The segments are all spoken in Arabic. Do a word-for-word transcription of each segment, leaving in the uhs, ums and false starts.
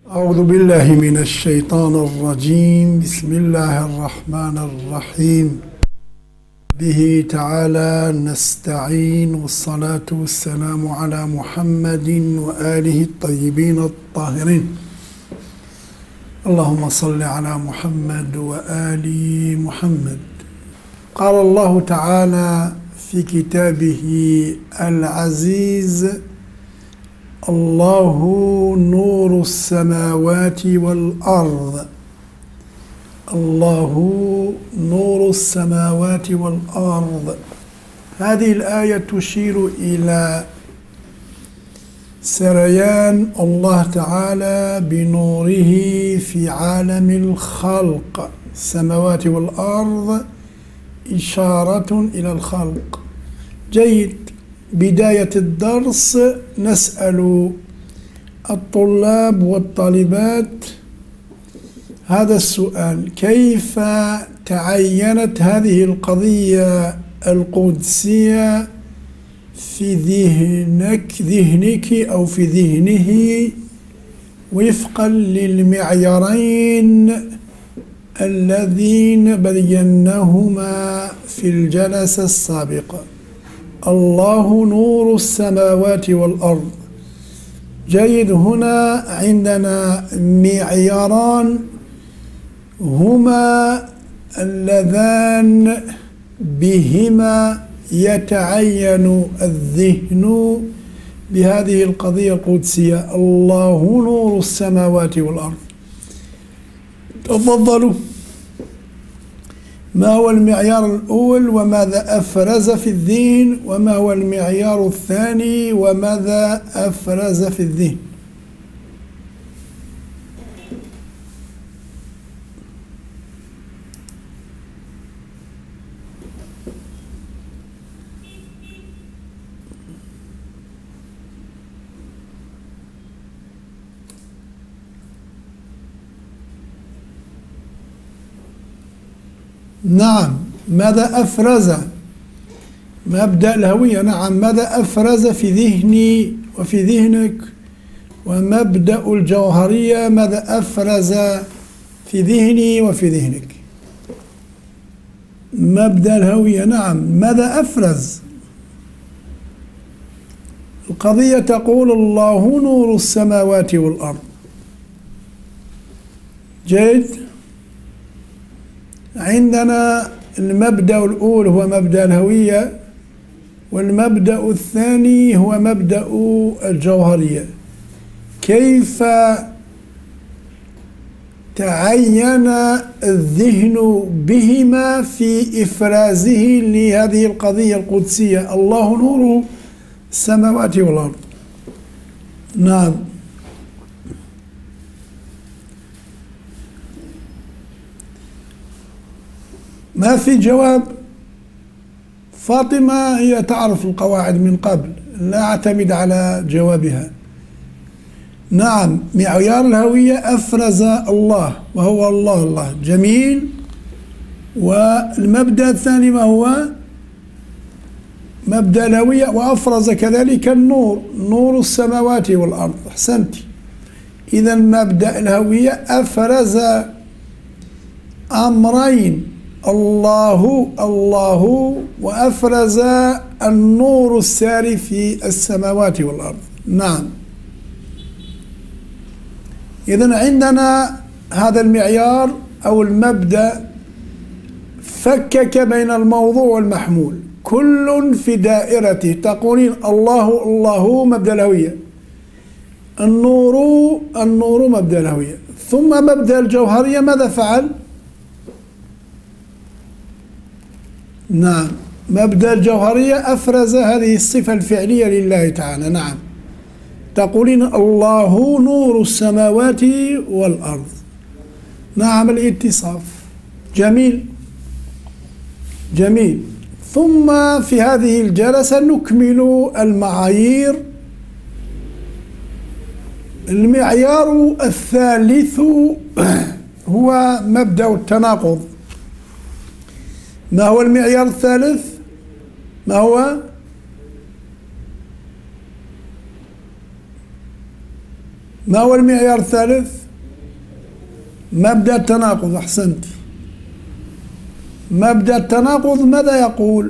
أعوذ بالله من الشيطان الرجيم. بسم الله الرحمن الرحيم. به تعالى نستعين، والصلاة والسلام على محمد وآله الطيبين الطاهرين. اللهم صل على محمد وآل محمد. قال الله تعالى في كتابه العزيز: الله نور السماوات والأرض. الله نور السماوات والأرض. هذه الآية تشير إلى سريان الله تعالى بنوره في عالم الخلق، السماوات والأرض إشارة إلى الخلق. جيد. بداية الدرس نسأل الطلاب والطالبات هذا السؤال: كيف تعينت هذه القضية القدسية في ذهنك ذهنك أو في ذهنه وفقا للمعيارين اللذين بيناهما في الجلسة السابقة؟ الله نور السماوات والأرض. جيد. هنا عندنا معياران هما اللذان بهما يتعين الذهن بهذه القضية القدسية: الله نور السماوات والأرض. تفضلوا. ما هو المعيار الأول وماذا أفرز في الذهن، وما هو المعيار الثاني وماذا أفرز في الذهن؟ نعم. ماذا أفرز؟ مبدأ الهوية. نعم. ماذا أفرز في ذهني وفي ذهنك؟ ومبدأ الجوهرية ماذا أفرز في ذهني وفي ذهنك؟ مبدأ الهوية. نعم. ماذا أفرز؟ القضية تقول الله نور السماوات والأرض. جيد. عندنا المبدأ الأول هو مبدأ الهوية، والمبدأ الثاني هو مبدأ الجوهرية. كيف تعين الذهن بهما في إفرازه لهذه القضية القدسية: الله نور السماوات والأرض؟ نعم. ما في جواب. فاطمة هي تعرف القواعد من قبل، لا أعتمد على جوابها. نعم. معيار الهوية أفرز الله وهو الله الله. جميل. والمبدأ الثاني ما هو؟ مبدأ الهوية وأفرز كذلك النور، نور السماوات والأرض. أحسنت. إذا مبدأ الهوية أفرز أمرين: الله الله وأفرز النور الساري في السماوات والأرض. نعم. إذن عندنا هذا المعيار أو المبدأ فكك بين الموضوع والمحمول، كل في دائرته. تقولين الله الله مبدأ الهوية، النور النور مبدأ الهوية. ثم مبدأ الجوهرية ماذا فعل؟ نعم. مبدأ الجوهرية أفرز هذه الصفة الفعلية لله تعالى. نعم. تقولين الله نور السماوات والأرض. نعم. الاتصاف. جميل جميل. ثم في هذه الجلسة نكمل المعايير. المعيار الثالث هو مبدأ التناقض. ما هو المعيار الثالث؟ ما هو؟ ما هو المعيار الثالث؟ مبدأ التناقض. أحسنت. مبدأ التناقض ماذا يقول؟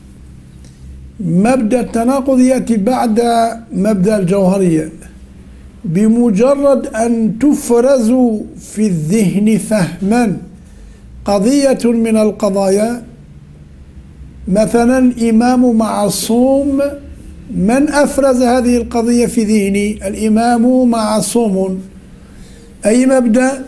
مبدأ التناقض يأتي بعد مبدأ الجوهرية. بمجرد أن تفرز في الذهن فهما قضية من القضايا، مثلا الإمام معصوم، من أفرز هذه القضية في ذهني؟ الإمام معصوم. أي مبدأ؟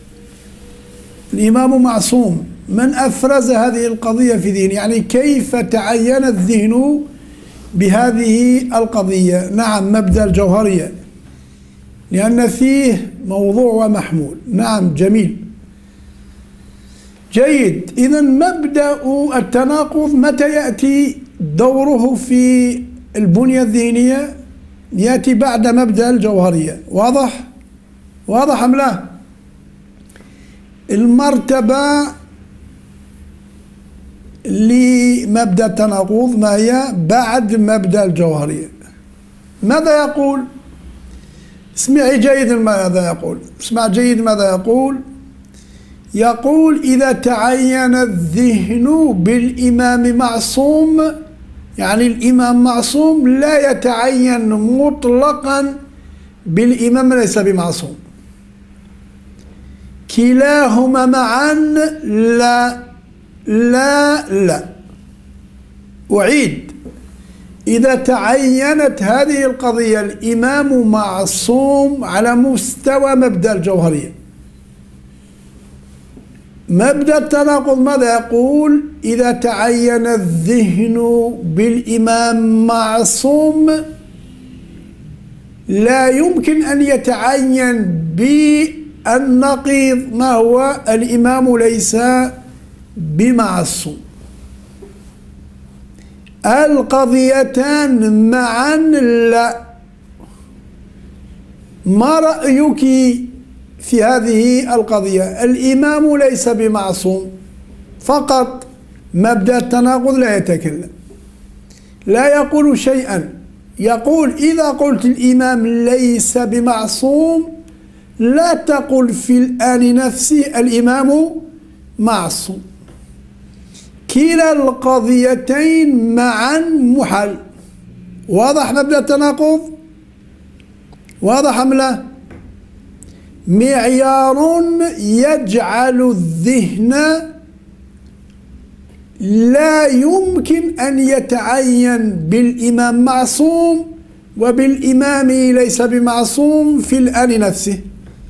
الإمام معصوم. من أفرز هذه القضية في ذهني؟ يعني كيف تعين الذهن بهذه القضية؟ نعم، مبدأ الجوهرية، لأن فيه موضوع ومحمول. نعم، جميل، جيد. إذا مبدأ التناقض متى يأتي دوره في البنية الذهنية؟ يأتي بعد مبدأ الجوهرية. واضح؟ واضح أم لا؟ المرتبة لمبدأ التناقض ما هي؟ بعد مبدأ الجوهرية. ماذا يقول؟ اسمعي جيدا ماذا يقول. اسمع جيد ماذا يقول. يقول إذا تعين الذهن بالإمام معصوم، يعني الإمام معصوم لا يتعين مطلقا بالإمام ليس بمعصوم. كلاهما معا لا لا لا. أعيد. إذا تعينت هذه القضية الإمام معصوم على مستوى مبدأ الجوهرية، مبدأ التناقض ماذا يقول؟ إذا تعين الذهن بالإمام معصوم لا يمكن أن يتعين بالنقيض. ما هو؟ الإمام ليس بمعصوم. القضيتان معا لا. ما رأيك في هذه القضية؟ الإمام ليس بمعصوم فقط. مبدأ التناقض لا يتكلم، لا يقول شيئا. يقول إذا قلت الإمام ليس بمعصوم لا تقل في الآن نفسه الإمام معصوم. كلا القضيتين معا محال. واضح مبدأ التناقض؟ واضح أم لا؟ معيار يجعل الذهن لا يمكن أن يتعين بالإمام معصوم وبالإمام ليس بمعصوم في الآن نفسه.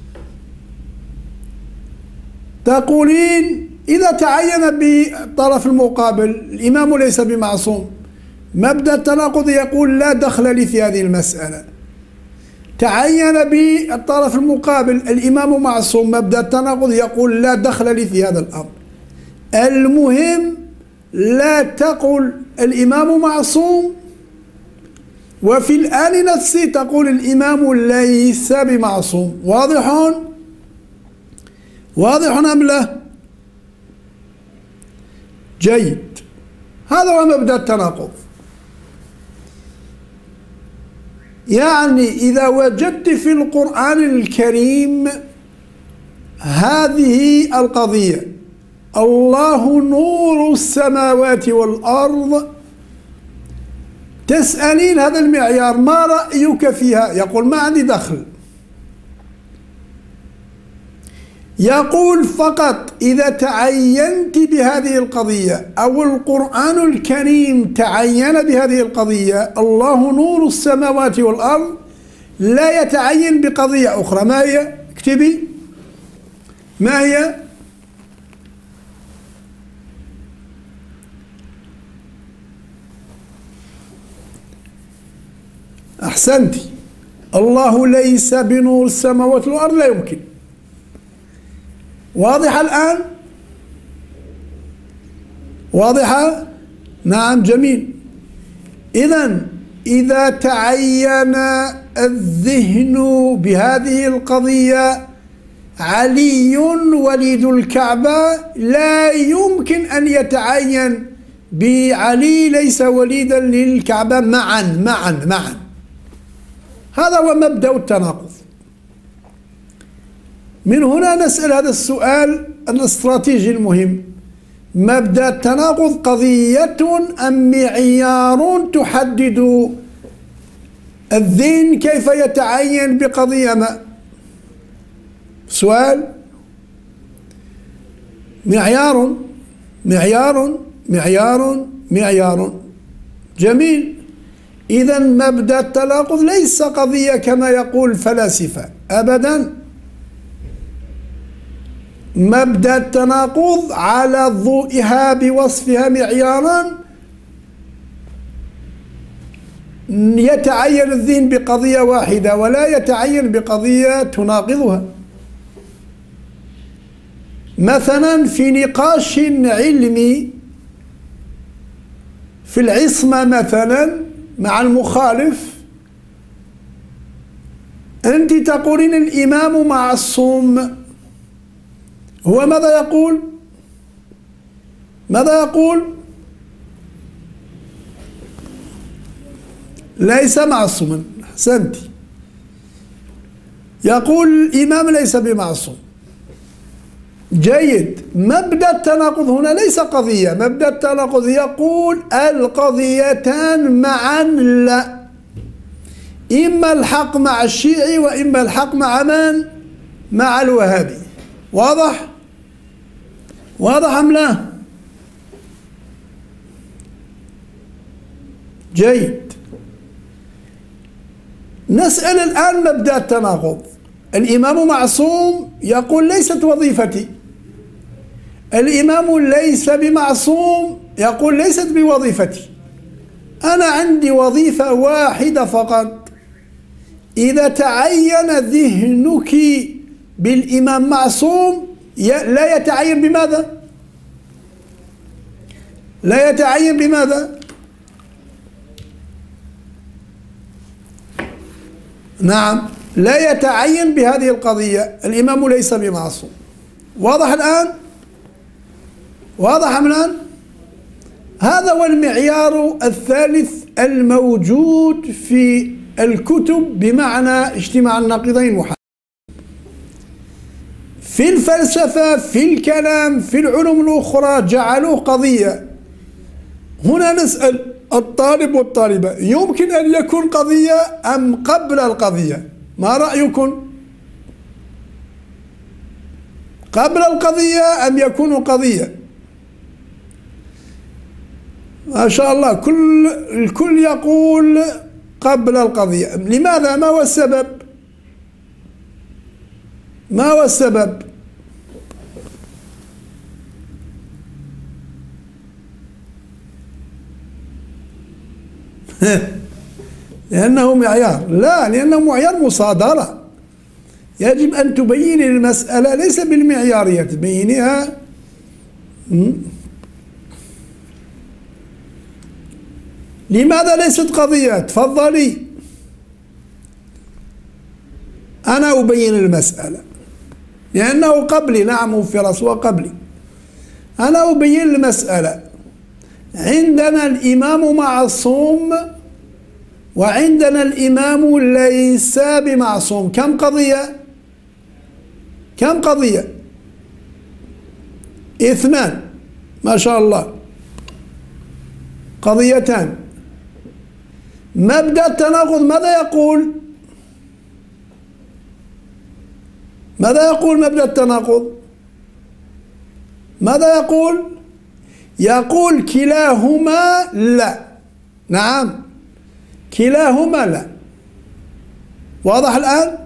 تقولين إذا تعين بالطرف المقابل الإمام ليس بمعصوم، مبدأ التناقض يقول لا دخل لي في هذه المسألة. تعين بالطرف المقابل الإمام معصوم، مبدأ التناقض يقول لا دخل لي في هذا الأمر. المهم لا تقل الإمام معصوم وفي الآن نفسه تقول الإمام ليس بمعصوم. واضح؟ واضح أم لا؟ جيد. هذا هو مبدأ التناقض. يعني إذا وجدت في القرآن الكريم هذه القضية الله نور السماوات والأرض، تسألين هذا المعيار ما رأيك فيها؟ يقول ما عندي دخل. يقول فقط إذا تعينت بهذه القضية أو القرآن الكريم تعين بهذه القضية الله نور السماوات والأرض، لا يتعين بقضية أخرى. ما هي؟ اكتبي. ما هي؟ أحسنتي. الله ليس بنور السماوات والأرض، لا يمكن. واضحة الآن؟ واضحة؟ نعم، جميل. إذن إذا تعين الذهن بهذه القضية علي وليد الكعبة، لا يمكن أن يتعين بعلي ليس وليدا للكعبة معا معا معا. هذا هو مبدأ التناقض. من هنا نسأل هذا السؤال الاستراتيجي المهم: مبدأ التناقض قضية أم معيار تحدد الذهن كيف يتعين بقضية ما؟ سؤال. معيار معيار معيار معيار جميل. إذا مبدأ التناقض ليس قضية كما يقول الفلاسفة أبدا. مبدأ التناقض على ضوئها بوصفها معيارا يتعين الذهن بقضية واحدة ولا يتعين بقضية تناقضها. مثلا في نقاش علمي في العصمة مثلا مع المخالف، أنت تقولين الإمام معصوم، هو ماذا يقول؟ ماذا يقول؟ ليس معصوما. أحسنت. يقول الإمام ليس بمعصوم. جيد. مبدأ التناقض هنا ليس قضية. مبدأ التناقض يقول القضيتان معا لا، إما الحق مع الشيعي وإما الحق مع من؟ مع الوهابي. واضح؟ واضح أم لا؟ جيد. نسأل الآن مبدأ التناقض. الإمام معصوم، يقول ليست وظيفتي. الإمام ليس بمعصوم، يقول ليست بوظيفتي. أنا عندي وظيفة واحدة فقط. إذا تعين ذهنك بالإمام معصوم لا يتعين بماذا؟ لا يتعين بماذا؟ نعم، لا يتعين بهذه القضية. الإمام ليس بمعصوم. واضح الآن؟ واضح أم الآن؟ هذا هو المعيار الثالث الموجود في الكتب بمعنى اجتماع الناقضين محال. في الفلسفة، في الكلام، في العلوم الأخرى جعلوه قضية. هنا نسأل الطالب والطالبة: يمكن أن يكون قضية أم قبل القضية؟ ما رأيكم؟ قبل القضية أم يكون قضية؟ ما شاء الله، كل الكل يقول قبل القضية. لماذا؟ ما هو السبب؟ ما هو السبب؟ لأنه معيار. لا، لأنه معيار مصادرة. يجب أن تبين المسألة ليس بالمعيارية، تبينها. لماذا ليست قضية؟ تفضلي. أنا أبين المسألة لأنه قبلي. نعم فراس، وقبلي. أنا أبين المسألة. عندنا الإمام معصوم وعندنا الإمام ليس بمعصوم. كم قضية؟ كم قضية؟ اثنان. ما شاء الله، قضيتان. مبدأ التناقض ماذا يقول؟ ماذا يقول مبدأ التناقض؟ ماذا يقول؟ يقول كلاهما لا. نعم، كلاهما لا. واضح الآن؟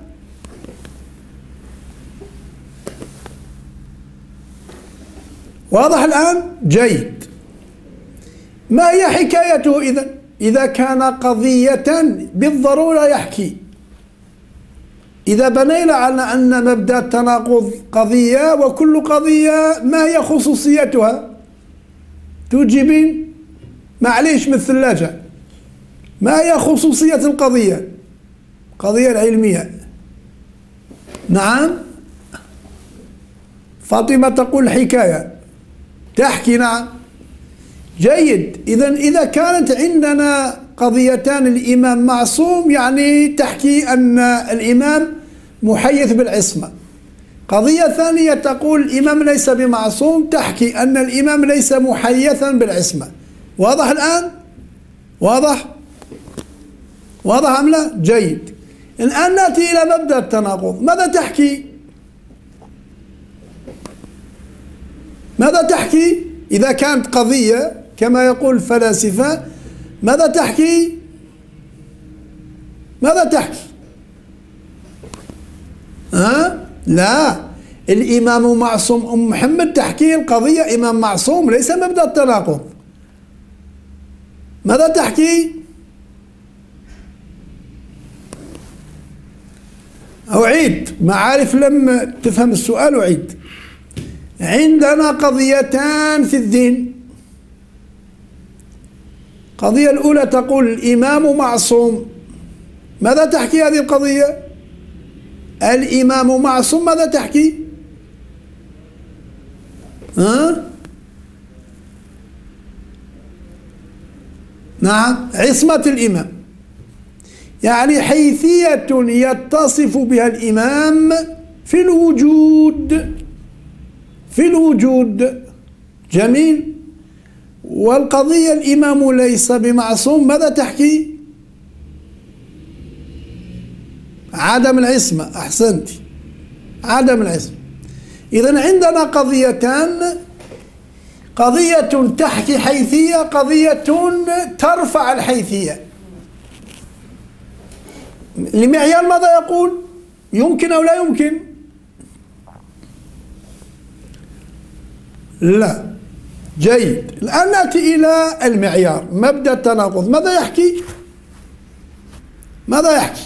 واضح الآن؟ جيد. ما هي حكايته إذن؟ إذا كان قضية بالضرورة يحكي. إذا بنينا على أن مبدأ التناقض قضية، وكل قضية ما هي خصوصيتها؟ تجيبين؟ معليش من الثلاجة. ما هي خصوصية القضية؟ القضية العلمية. نعم، فاطمة تقول حكاية تحكي. نعم، جيد. إذن إذا كانت عندنا قضيتان الإمام معصوم، يعني تحكي أن الإمام محيث بالعصمة. قضية ثانية تقول الإمام ليس بمعصوم، تحكي أن الإمام ليس محيثا بالعصمة. واضح الآن؟ واضح؟ واضح أم لا؟ جيد. الآن نأتي إلى مبدأ التناقض. ماذا تحكي؟ ماذا تحكي؟ إذا كانت قضية كما يقول الفلاسفة، ماذا تحكي؟ ماذا تحكي؟ ها؟ لا، الإمام معصوم. أم محمد تحكي القضية إمام معصوم، ليس مبدأ التناقض. ماذا تحكي؟ أعيد، معارف لم تفهم السؤال أعيد. عندنا قضيتان في الدين. القضية الأولى تقول الإمام معصوم. ماذا تحكي هذه القضية؟ الإمام معصوم. ماذا تحكي؟ ها؟ نعم، عصمة الإمام، يعني حيثية يتصف بها الإمام في الوجود، في الوجود. جميل. والقضية الإمام ليس بمعصوم، ماذا تحكي؟ عدم العصمة. أحسنت، عدم العصمة. إذن عندنا قضيتان، قضية تحكي حيثية، قضية ترفع الحيثية. المعيار ماذا يقول؟ يمكن أو لا يمكن؟ لا. جيد. الآن نأتي إلى المعيار، مبدأ التناقض. ماذا يحكي؟ ماذا يحكي؟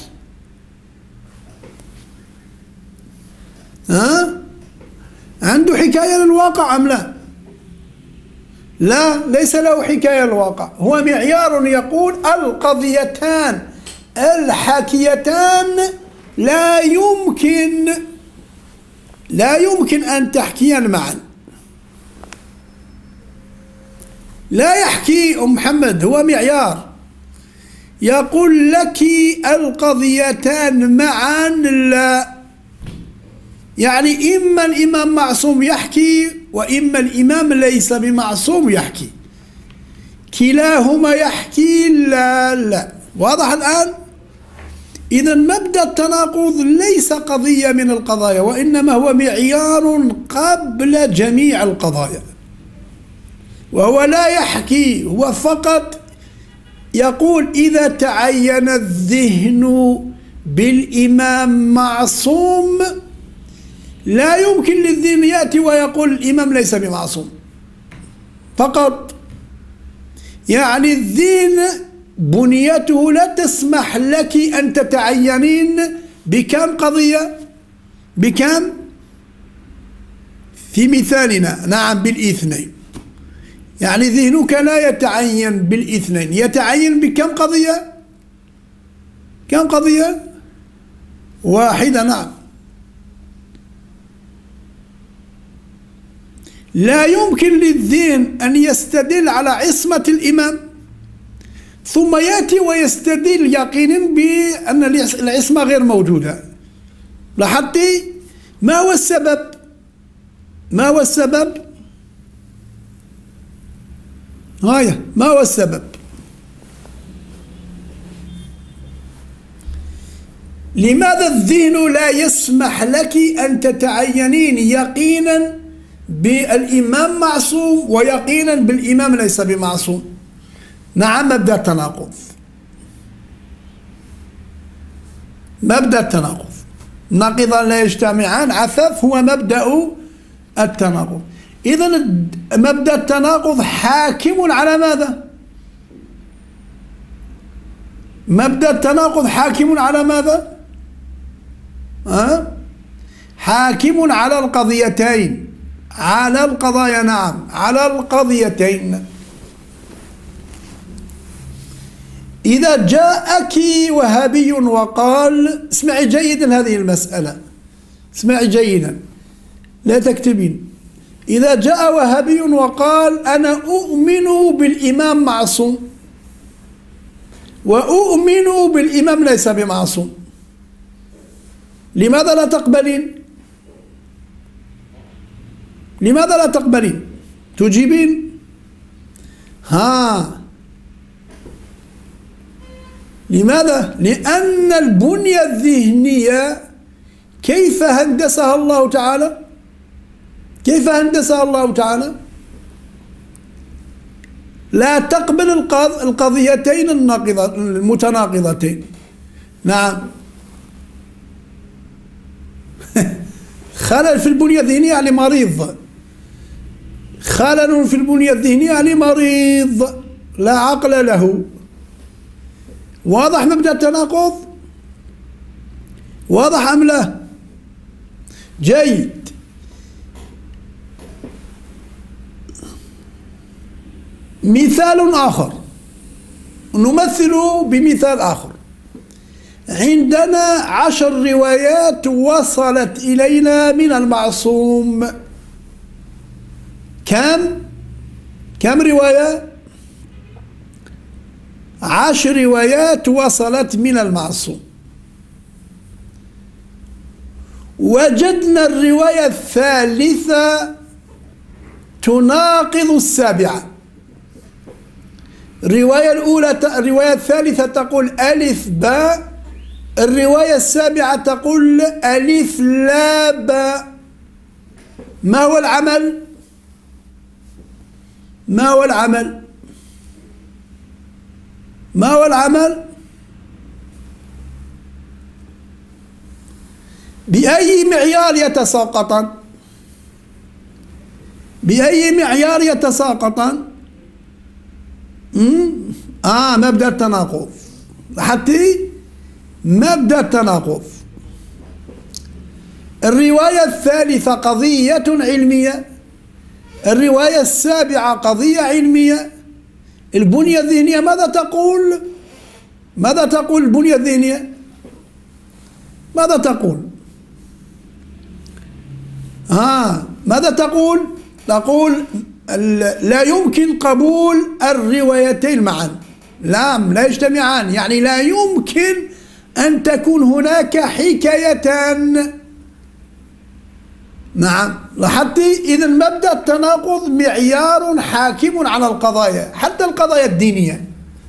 ها؟ عنده حكاية للواقع أم لا؟ لا، ليس له حكاية للواقع. هو معيار يقول القضيتان الحاكيتان لا يمكن لا يمكن أن تحكيان معا. لا يحكي أم محمد، هو معيار يقول لك القضيتان معا لا، يعني إما الإمام معصوم يحكي وإما الإمام ليس بمعصوم يحكي، كلاهما يحكي لا لا. واضح الآن؟ إذن مبدأ التناقض ليس قضية من القضايا، وإنما هو معيار قبل جميع القضايا، وهو لا يحكي، هو فقط يقول إذا تعين الذهن بالإمام معصوم لا يمكن للذهن يأتي ويقول الإمام ليس بمعصوم فقط. يعني الذهن بنيته لا تسمح لك أن تتعينين بكم قضية؟ بكم؟ في مثالنا نعم بالاثنين. يعني ذهنك لا يتعين بالاثنين، يتعين بكم قضية؟ كم قضية؟ واحدة. نعم. لا يمكن للذهن أن يستدل على عصمة الإمام ثم يأتي ويستدل يقينا بأن العصمة غير موجودة. لاحظتي؟ ما هو السبب؟ ما هو السبب؟ هاي ما هو السبب؟ لماذا الذهن لا يسمح لك أن تتعينين يقينا بالإمام معصوم ويقينا بالإمام ليس بمعصوم؟ نعم، مبدأ التناقض. مبدأ التناقض، ناقضان لا يجتمعان، عفاف هو مبدأ التناقض. إذن مبدأ التناقض حاكم على ماذا؟ مبدأ التناقض حاكم على ماذا؟ أه؟ حاكم على القضيتين، على القضايا. نعم، على القضيتين. إذا جاءك وهابي وقال، اسمعي جيدا هذه المسألة، اسمعي جيدا لا تكتبين. إذا جاء وهابي وقال أنا أؤمن بالإمام معصوم وأؤمن بالإمام ليس بمعصوم، لماذا لا تقبلين؟ لماذا لا تقبلين؟ تجيبين؟ ها، لماذا؟ لأن البنية الذهنية كيف هندسها الله تعالى؟ كيف هندسها الله تعالى؟ لا تقبل القضيتين الناقضة المتناقضتين. نعم. خلل في البنية الذهنية يعني مريض، خلل في البنية الذهنية يعني مريض لا عقل له. واضح مبدأ التناقض؟ واضح أم لا؟ جيد. مثال آخر، نمثل بمثال آخر. عندنا عشر روايات وصلت إلينا من المعصوم. كم؟ كم رواية؟ عشر روايات وصلت من المعصوم. وجدنا الرواية الثالثة تناقض السابعة. الرواية الأولى، الرواية الثالثة تقول ألف باء، الرواية السابعة تقول ألف لا باء. ما هو العمل؟ ما هو العمل؟ ما هو العمل؟ بأي معيار يتساقطان؟ بأي معيار يتساقطان؟ آه مبدأ التناقض. حتى مبدأ التناقض. الرواية الثالثة قضية علمية، الرواية السابعة قضية علمية. البنية الذهنية ماذا تقول؟ ماذا تقول البنية الذهنية؟ ماذا تقول؟ آه ماذا تقول؟ تقول لا يمكن قبول الروايتين معا. لا لا يجتمعان، يعني لا يمكن أن تكون هناك حكايتان. نعم. لاحظت؟ إذن مبدأ التناقض معيار حاكم على القضايا، حتى القضايا الدينية.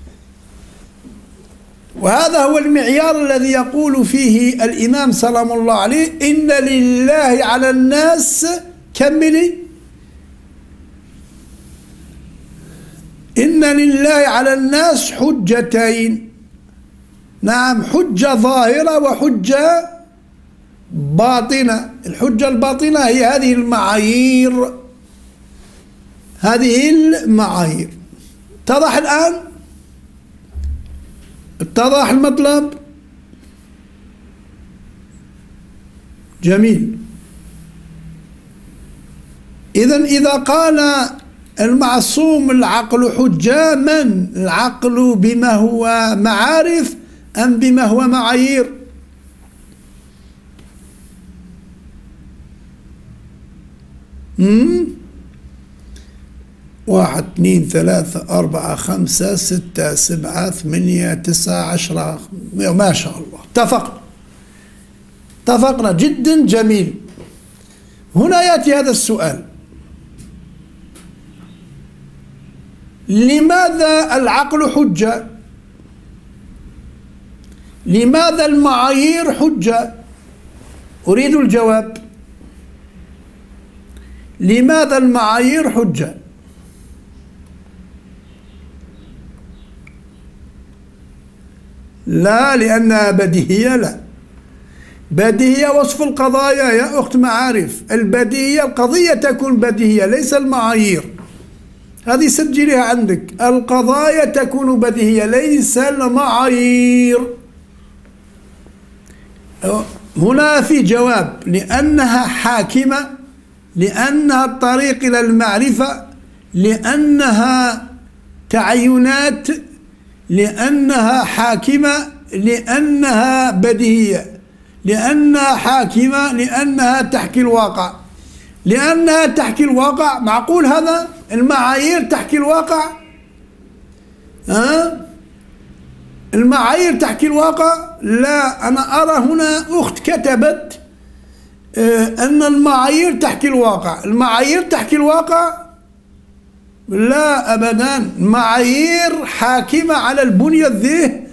وهذا هو المعيار الذي يقول فيه الإمام سلام الله عليه: إن لله على الناس، كملي، إن لله على الناس حجتين. نعم، حجة ظاهرة وحجة باطنة. الحجة الباطنة هي هذه المعايير، هذه المعايير. اتضح الآن؟ اتضح المطلب؟ جميل. إذن إذا قال المعصوم العقل حجة، من العقل بما هو معارف أم بما هو معايير؟ مم؟ واحد اثنين ثلاثة أربعة خمسة ستة سبعة ثمانية تسعة عشرة، ما شاء الله. اتفقنا اتفقنا جدا جميل. هنا يأتي هذا السؤال: لماذا العقل حجة؟ لماذا المعايير حجة؟ أريد الجواب. لماذا المعايير حجة؟ لا لأنها بديهية، لا. بديهية وصف القضايا يا أخت معارف. البديهية، القضية تكون بديهية ليس المعايير. هذه سجلها عندك، القضايا تكون بديهية ليس المعايير. هنا في جواب: لأنها حاكمة، لأنها الطريق إلى المعرفة، لأنها تعينات، لأنها حاكمة، لأنها بديهية، لأنها حاكمة، لأنها تحكي الواقع. لأنها تحكي الواقع، معقول هذا؟ المعايير تحكي الواقع؟ ها؟ المعايير تحكي الواقع؟ لا. أنا أرى هنا أخت كتبت أن المعايير تحكي الواقع. المعايير تحكي الواقع؟ لا أبدا، معايير حاكمة على البنية الذهنية